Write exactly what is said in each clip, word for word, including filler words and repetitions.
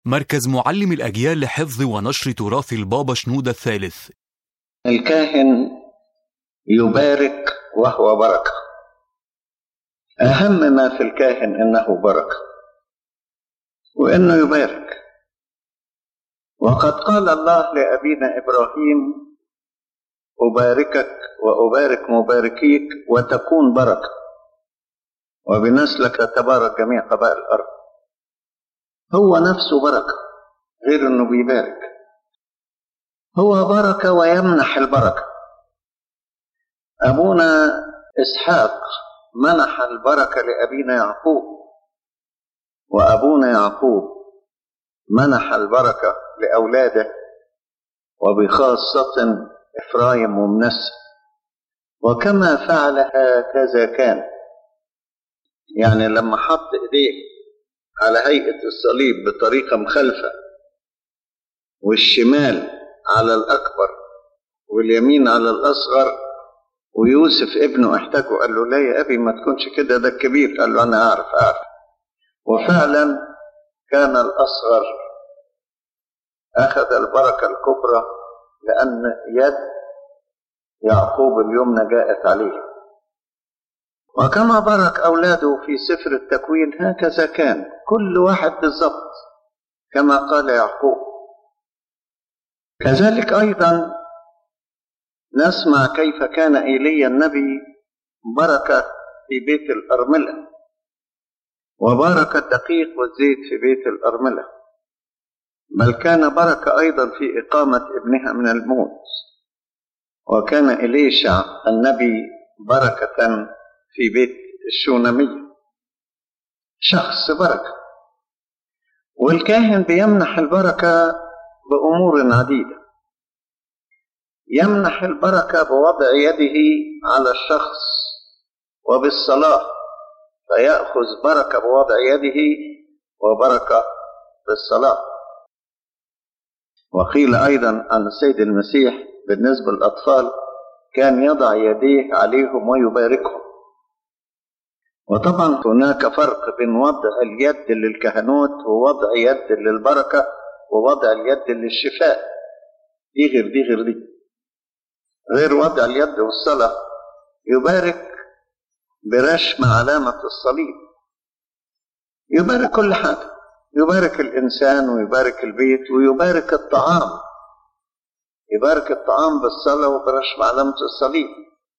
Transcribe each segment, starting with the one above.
مركز معلم الأجيال لحفظ ونشر تراث البابا شنودة الثالث. الكاهن يبارك وهو بركة. أهم ما في الكاهن إنه بركة وإنه يبارك. وقد قال الله لأبينا إبراهيم: أباركك وأبارك مباركيك وتكون بركة، وبنسلك تبارك جميع قبائل الأرض. هو نفسه بركة، غير إنه بيبارك. هو بركة ويمنح البركة. أبونا إسحاق منح البركة لأبينا يعقوب، وأبونا يعقوب منح البركة لأولاده، وبخاصة إفرايم ومنسى. وكما فعل هكذا كان. يعني لما حط إيديه على هيئة الصليب بطريقة مخالفة، والشمال على الأكبر واليمين على الأصغر، ويوسف ابنه احتاجه قال له: لا يا أبي ما تكونش كده، ده الكبير. قال له: أنا أعرف أعرف. وفعلا كان الأصغر أخذ البركة الكبرى، لأن يد يعقوب اليمنى جاءت عليه. وكما بارك أولاده في سفر التكوين هكذا كان كل واحد بالضبط كما قال يعقوب. كذلك أيضا نسمع كيف كان إيليا النبي بركة في بيت الأرملة، وبارك الدقيق والزيت في بيت الأرملة، بل كان بركة أيضا في إقامة ابنها من الموت. وكان إليشع النبي بركة في بيت الشونمية، شخص بركة. والكاهن بيمنح البركة بأمور عديدة. يمنح البركة بوضع يده على الشخص وبالصلاة، فيأخذ بركة بوضع يده وبركة بالصلاة. وقيل أيضا عن السيد المسيح بالنسبة للأطفال كان يضع يديه عليهم ويباركهم. وطبعا هناك فرق بين وضع اليد للكهنوت ووضع يد للبركة ووضع اليد للشفاء. دي غير دي غير دي. غير وضع اليد والصلاة يبارك برشم علامة الصليب، يبارك كل حاجة، يبارك الإنسان ويبارك البيت ويبارك الطعام. يبارك الطعام بالصلاة وبرشم علامة الصليب.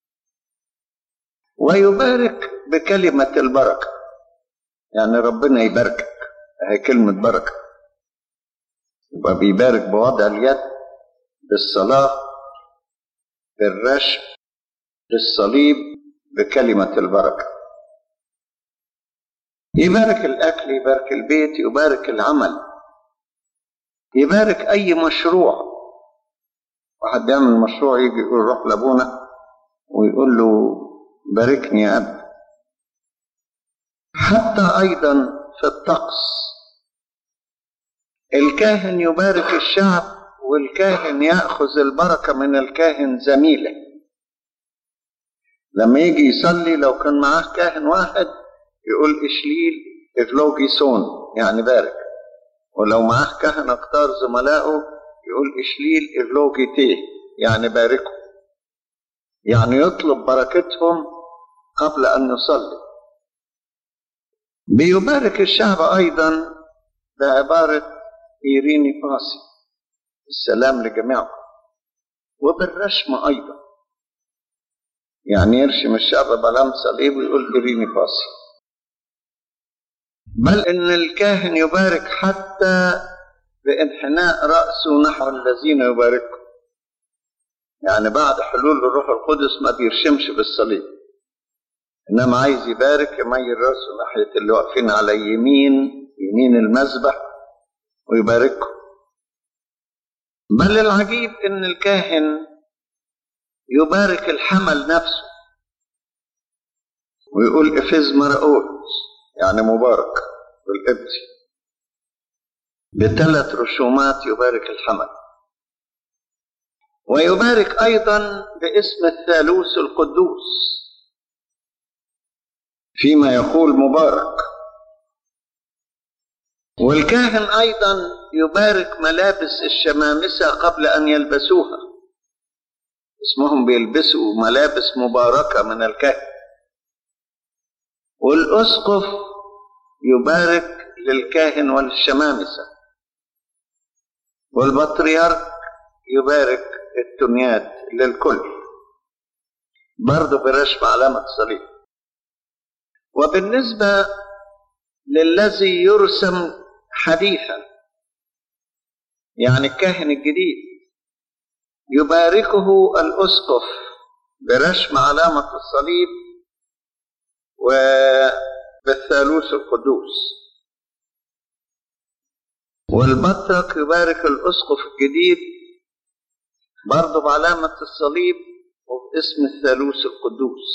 ويبارك بكلمة البركة، يعني ربنا يباركك، هي كلمة بركة. يبقى بيبارك بوضع اليد، بالصلاة، بالرشم، بالصليب، بكلمة البركة. يبارك الأكل، يبارك البيت، يبارك العمل، يبارك أي مشروع. واحد بيعمل مشروع يجي يقول روح لابونا ويقول له: باركني يا أب. حتى أيضا في الطقس الكاهن يبارك الشعب، والكاهن يأخذ البركة من الكاهن زميله. لما يجي يصلي لو كان معاه كاهن واحد يقول: إشليل إفلوجيسون، يعني بارك. ولو معاه كاهن أكتر زملائه يقول: إشليل إفلوجيتيه، يعني باركه. يعني يطلب بركتهم قبل أن يصلي. بيبارك الشعب أيضا بعبارة إيريني باسي، السلام لجميعكم، وبالرشم أيضا، يعني يرشم الشعب بلام صليب ويقول إيريني باسي. بل إن الكاهن يبارك حتى بانحناء رأسه نحو الذين يباركهم. يعني بعد حلول الروح القدس ما بيرشمش بالصليب، إنما عايز يبارك يميل رأسه ناحية اللي واقفين على يمين يمين المذبح ويباركهم. بل العجيب إن الكاهن يبارك الحمل نفسه ويقول: إفز مرقوت، يعني مبارك بالإبت. بثلاث رشومات يبارك الحمل. ويبارك أيضا باسم الثالوث القدوس فيما يقول مبارك. والكاهن أيضا يبارك ملابس الشمامسة قبل أن يلبسوها، اسمهم بيلبسوا ملابس مباركة من الكاهن. والأسقف يبارك للكاهن والشمامسة، والبطريرك يبارك التنيات للكل برضو برشم علامة الصليب. وبالنسبة للذي يرسم حديثا، يعني الكاهن الجديد، يباركه الأسقف برشم علامة الصليب وبالثالوث القدوس. والبطرك يبارك الأسقف الجديد برضه بعلامة الصليب وباسم الثالوث القدوس،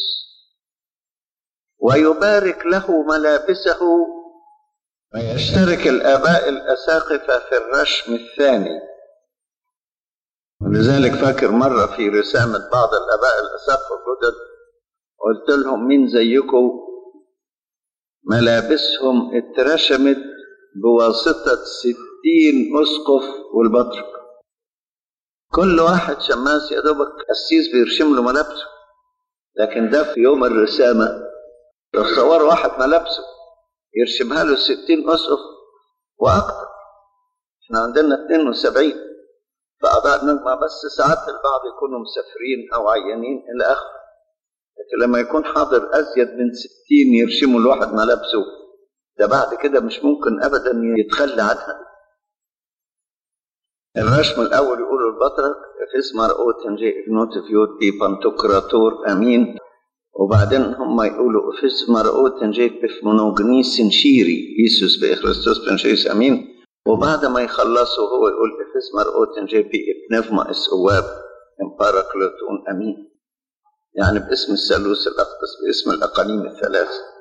ويبارك له ملابسه، ويشترك الآباء الأساقفة في الرشم الثاني. ولذلك فاكر مرة في رسامة بعض الآباء الأساقفة الجدد قلت لهم مين زيكم ملابسهم اترشمت بواسطة ستين أسقف والبطرك، كل واحد شماس يا دوبك قسيس بيرشم له ملابسه، لكن ده في يوم الرسامة تصور واحد ملابسه يرشمها له ستين أسقف وأكثر. احنا عندنا اثنين وسبعين في أعضاء نجمة، بس ساعات البعض يكونوا مسافرين أو عيانين إلى آخره، لكن لما يكون حاضر أزيد من ستين يرشموا الواحد ملابسه، ده بعد كده مش ممكن أبدا يتخلى عنها. الرشم الأول يقولوا البطرك فيس مرقوت جي إغنوت فيوت بي بانتوكراتور أمين، وبعدين هم يقولوا فيس مرقوت جي بفمونوغنيس شيري يسوس بإخرستوس بنشيس أمين، وبعد ما يخلصوا هو يقول فيس مرقوت جي بي إبنفما إسواب إمباراكلوتون أمين، يعني باسم الثالوث الأقدس باسم الأقانيم الثلاثة.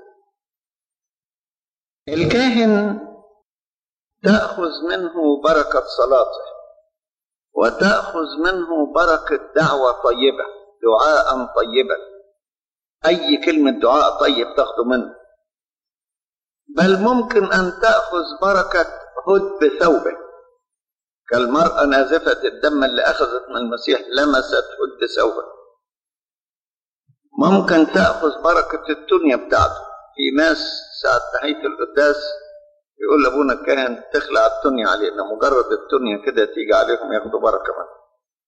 الكاهن تأخذ منه بركة صلاته، وتأخذ منه بركة دعوة طيبة، دعاء طيبا، أي كلمة دعاء طيب تأخذ منه. بل ممكن أن تأخذ بركة هد بثوبه، كالمرأة نازفة الدم اللي أخذت من المسيح لمست هد ثوبه. ممكن تأخذ بركة التنية بتاعته، في ناس ساعة نهاية القداس يقول لابونا الكاهن تخلع التنية علينا، مجرد التنية كده تيجي عليهم ياخدوا بركة منه.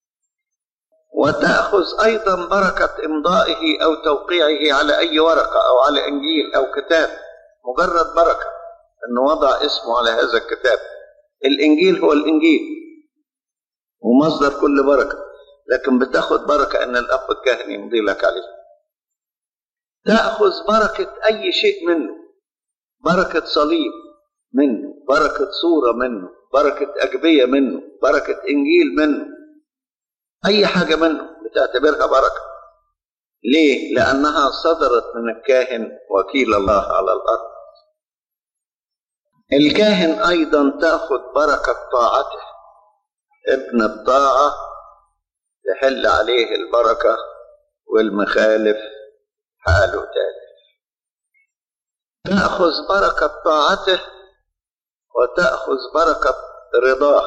وتأخذ أيضا بركة إمضائه أو توقيعه على أي ورقة أو على إنجيل أو كتاب، مجرد بركة أنه وضع اسمه على هذا الكتاب. الإنجيل هو الإنجيل ومصدر كل بركة، لكن بتاخد بركة أن الأب الكاهن يمضي لك عليه. تأخذ بركة أي شيء منه، بركة صليب منه، بركة صورة منه، بركة أجبية منه، بركة إنجيل منه، أي حاجة منه بتعتبرها بركة. ليه؟ لأنها صدرت من الكاهن وكيل الله على الأرض. الكاهن أيضا تأخذ بركة طاعته، ابن الطاعة تحل عليه البركة والمخالف حاله تالف. تأخذ بركة طاعته وتأخذ بركة رضاه،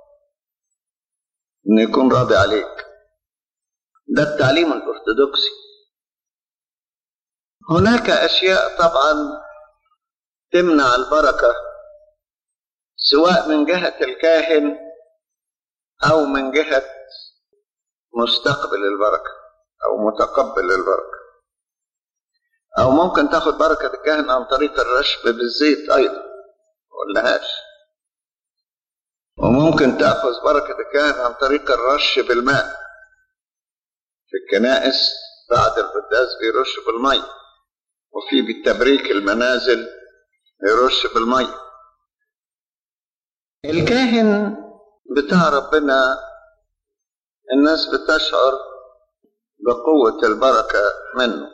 إن يكون راضي عليك. ده التعليم الأرثوذكسي. هناك أشياء طبعا تمنع البركة، سواء من جهة الكاهن أو من جهة مستقبل البركة أو متقبل البركة. أو ممكن تاخد بركة الكاهن عن طريق الرشم بالزيت أيضا مقولهاش، وممكن تأخذ بركة الكاهن عن طريق الرش بالماء. في الكنائس بعد القداس بيرش بالمي، وفي بالتبريك المنازل يرش بالمي. الكاهن بتاع ربنا الناس بتشعر بقوة البركة منه.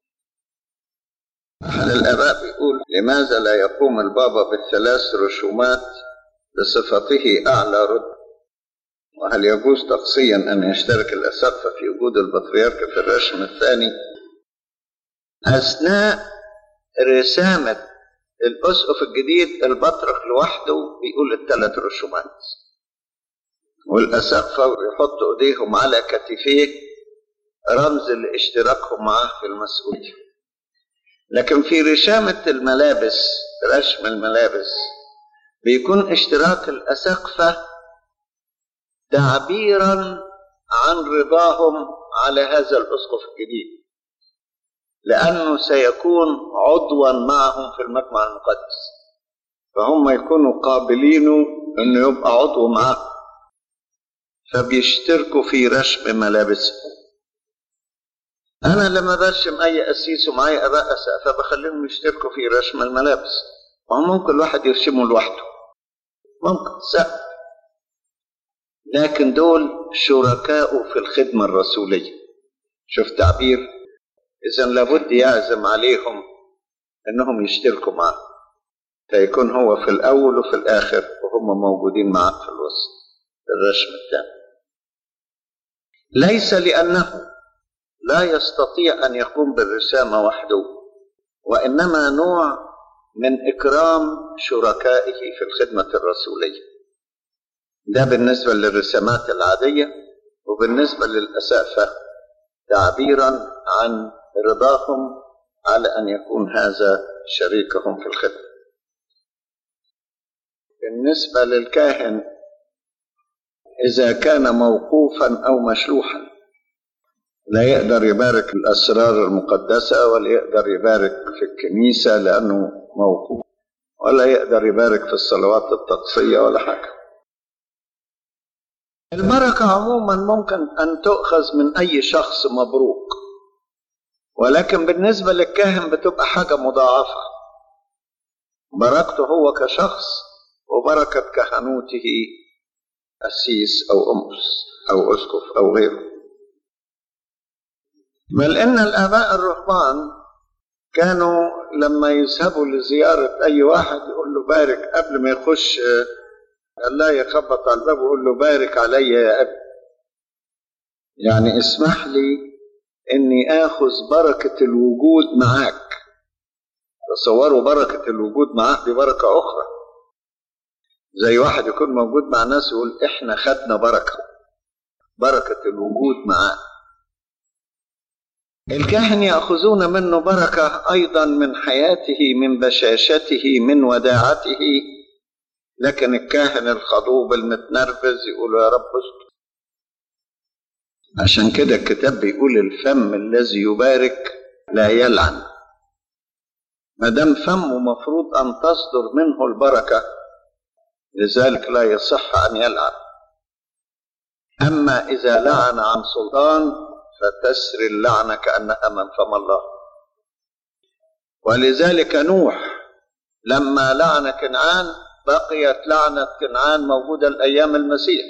أحد الآباء بيقول لماذا لا يقوم البابا بالثلاث رشومات بصفته أعلى رتبة؟ وهل يجوز تقصيا أن يشترك الأساقفة في وجود البطريرك في الرشم الثاني؟ أثناء رسامة الأسقف الجديد البطرك لوحده بيقول الثلاث رسومات، والأساقفة يحطوا إيديهم على كتفيه رمز لاشتراكهم معاه في المسؤولية. لكن في رشامة الملابس، رشم الملابس، بيكون اشتراك الأساقفة تعبيرا عن رضاهم على هذا الأسقف الجديد، لأنه سيكون عضوا معهم في المجمع المقدس، فهم يكونوا قابلينه أنه يبقى عضو معهم، فبيشتركوا في رشم ملابسهم. أنا لما برشم أي أسيس ومعي أباء أسقفة بخليهم يشتركوا في رشم الملابس، وممكن الواحد يرشمه لوحده، ممكن سهل، لكن دول شركاء في الخدمة الرسولية. شوف تعبير، إذن لابد يعزم عليهم أنهم يشتركوا معه، فيكون هو في الأول وفي الآخر وهم موجودين معه في الوسط في الرشم الثاني. ليس لأنه لا يستطيع أن يقوم بالرسامة وحده، وإنما نوع من إكرام شركائه في الخدمة الرسولية. ده بالنسبة للرسامات العادية، وبالنسبة للأسقفة تعبيرا عن رضاهم على أن يكون هذا شريكهم في الخدمة. بالنسبة للكاهن إذا كان موقوفا أو مشلوحا لا يقدر يبارك الأسرار المقدسة، ولا يقدر يبارك في الكنيسة لأنه موقوف، ولا يقدر يبارك في الصلوات التقصية ولا حاجة. البركة عموما ممكن أن تؤخذ من أي شخص مبروك، ولكن بالنسبة للكاهن بتبقى حاجة مضاعفة، بركته هو كشخص وبركة كهنوته أسيس أو أمس أو أسقف أو غيره. بل إن الآباء الرهبان كانوا لما يذهبوا لزيارة أي واحد يقول له بارك، قبل ما يخش الله يخبط على الباب ويقول له بارك علي يا أبي، يعني اسمح لي إني آخذ بركة الوجود معاك. تصوروا بركة الوجود معاه دي بركة أخرى، زي واحد يكون موجود مع ناس يقول إحنا خدنا بركة، بركة الوجود معاه. الكاهن يأخذون منه بركة أيضا من حياته، من بشاشته، من وداعته، لكن الكاهن الخضوب المتنرفز يقول يا رب استر. عشان كده الكتاب بيقول الفم الذي يبارك لا يلعن، ما دام فمه مفروض أن تصدر منه البركة، لذلك لا يصح أن يلعن. أما إذا لعن عن سلطان فتسري اللعنة كأنها من فم الله. ولذلك نوح لما لعن كنعان بقيت لعنة كنعان موجودة الأيام المسيح.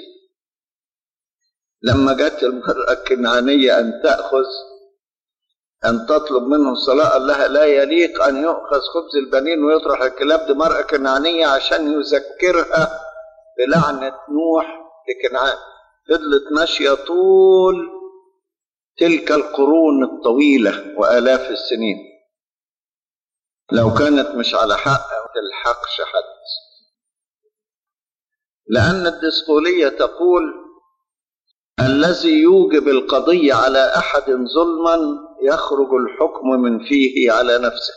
لما جت المرأة الكنعانية أن تأخذ أن تطلب منه الصلاة، قال لها لا يليق أن يؤخذ خبز البنين ويطرح الكلاب، دي مرأة كنعانية عشان يذكرها بلعنة نوح لكنعان. فضلت ماشية طول تلك القرون الطويلة وآلاف السنين، لو كانت مش على حق ما تلحقش حد، لأن الدسقولية تقول الذي يوجب القضية على أحد ظلما يخرج الحكم من فيه على نفسه.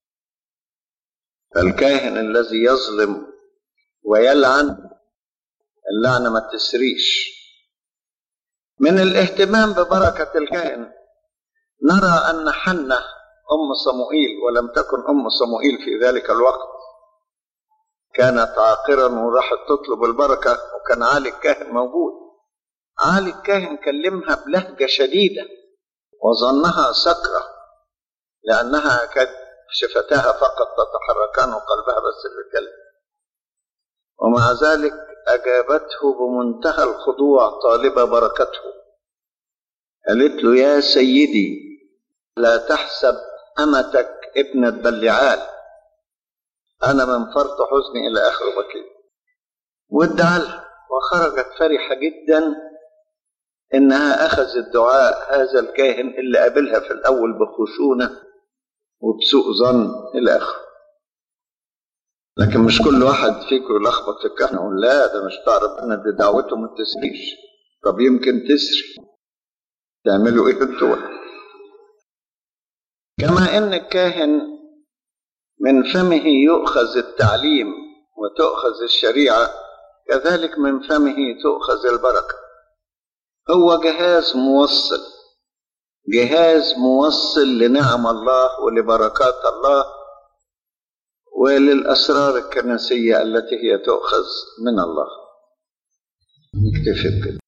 فالكاهن الذي يظلم ويلعن اللعنة ما تسريش. من الاهتمام ببركة الكاهن نرى أن حنة أم صموئيل، ولم تكن أم صموئيل في ذلك الوقت، كانت عاقرا وراحت تطلب البركة، وكان عالي الكاهن موجود. عالي الكاهن كلمها بلهجة شديدة وظنها سكرة، لأنها كانت شفتاها فقط تتحركان وقلبها بس اللي بيتكلم، ومع ذلك أجابته بمنتهى الخضوع طالبة بركته. قالت له يا سيدي لا تحسب أمتك ابنة بلعال، أنا من فرط حزني إلى آخر بكي. وادعى لها وخرجت فرحة جدا إنها أخذت دعاء هذا الكاهن اللي قابلها في الأول بخشونة وبسوء ظن إلى آخره. لكن مش كل واحد فيكم يلخبط في الكهنة يقول لا ده مش بتاع ربنا، دي دعوته ما تسريش. طب يمكن تسري، تعملوا ايه انتوا؟ كما ان الكاهن من فمه يؤخذ التعليم وتؤخذ الشريعة، كذلك من فمه تؤخذ البركة. هو جهاز موصل، جهاز موصل لنعم الله ولبركات الله وللأسرار الكنسية التي هي تؤخذ من الله. نكتفي بكده.